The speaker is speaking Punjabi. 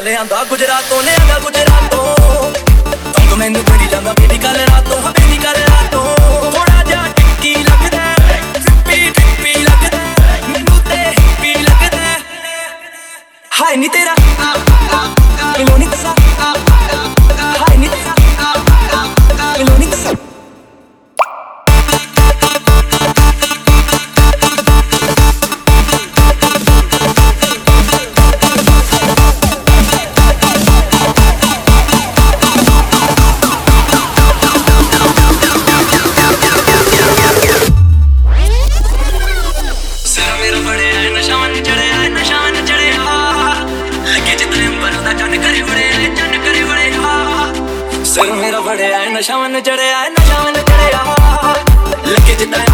ਲਿਆਂਦਾ ਗੁਜਰਾਤੋਂ ਲਿਆਂਦਾ ਗੁਜਰਾਤੋਂ ਤੰਗ ਮੈਨੂੰ ਬੜੀ ਜਾਂਦਾ ਬੇਬੀ ਕੱਲ ਰਾਤੋਂ ਬੇਬੀ ਕੱਲ ਰਾਤੋਂ ਥੋੜਾ ਜਿਹਾ ਟਿੱਕੀ ਲੱਗਦਾ ਟਿੱਪੀ ਲੱਗਦਾ ਮੈਨੂੰ ਤੇ ਹਿੱਪੀ ਲੱਗਦਾ ਹਾਏ ਨੀ ਤੇਰਾ ਕਿਲੋ ਨੀ ਤੇਰਾ ਹਾਏ ਨੀ ਤੇਰਾ ਕਿਲੋ ਨੀ ਤੇਰਾ ਸਿਰ ਮੇਰਾ ਬੜਿਆ ਨਸ਼ਾ ਮਨ ਚੜਿਆ ਨਸ਼ਾ ਮਨ ਚੜਿਆ ਲੱਗੇ ਜਿੱਦਾਂ